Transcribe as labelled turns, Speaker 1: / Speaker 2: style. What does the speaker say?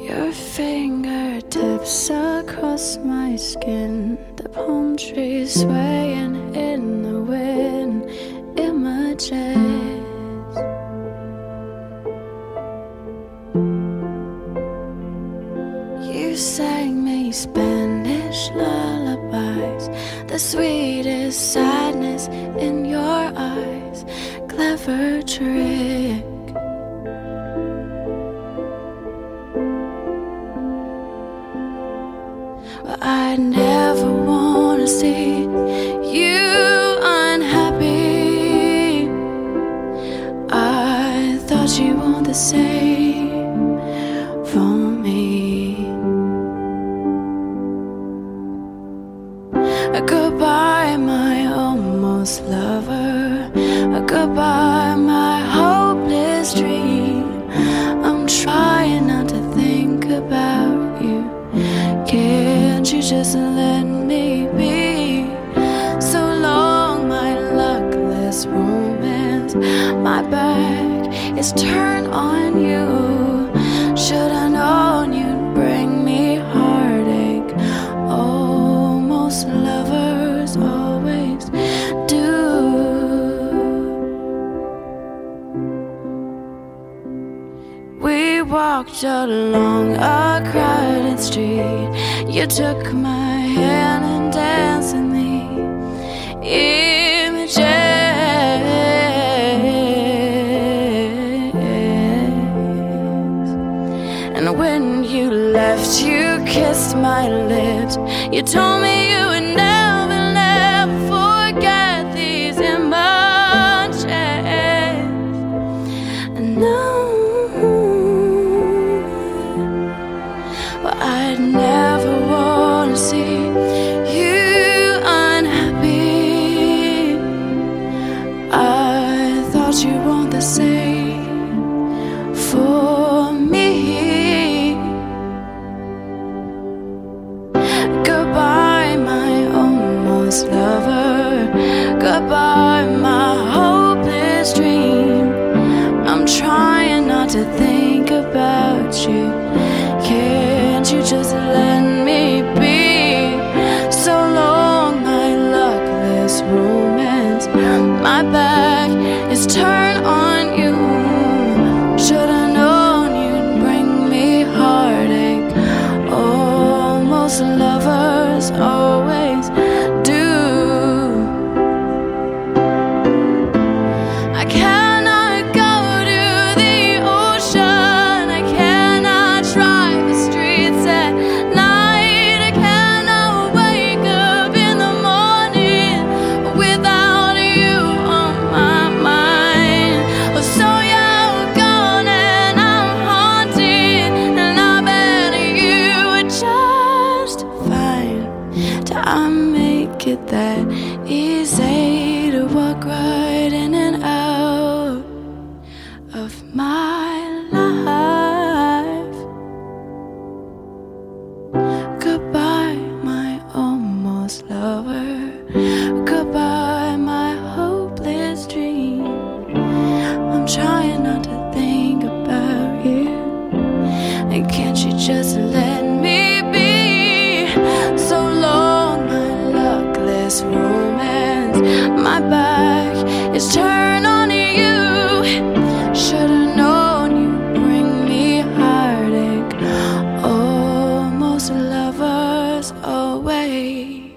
Speaker 1: Your fingertips across my skin, the palm trees swaying in the wind. Images you sang me Spanish lullabies, the sweetest sadness in your eyes. Clever trick. But I never wanna see you unhappy. I thought you want the same for me. Goodbye, my almost lover. Goodbye, my hopeless dream. I'm trying not to think about you. Can't you just let me be? So long, my luckless romance. My back is turned on you. Should I known you'd bring me heartache? Oh, most lovers always do. We walked along a crowded street. You took my hand and danced in the images. And when you left, you kissed my lips. You told me you would never, never forget these images. And now I'd never wanna see you unhappy. I thought you want the same for me. Goodbye, my almost lover. Goodbye, my hopeless dream. I'm trying not to think about you. Can't you just let me be? So long, my luckless romance. My back is turned on you. Should've known you'd bring me heartache. Oh, most lovers always do. I cannot go to the ocean. I cannot drive the streets at night. I cannot wake up in the morning without you on my mind. Oh, so you're gone and I'm haunted, and I bet you would just fine. Till I make it that easy to walk right in and out of my life. Goodbye, my almost lover. Goodbye, my hopeless dream. I'm trying not to think about you. And can't you just let me be? So long, my luckless romance. My back is turned on you. Should've known you'd bring me heartache. Oh, most lovers always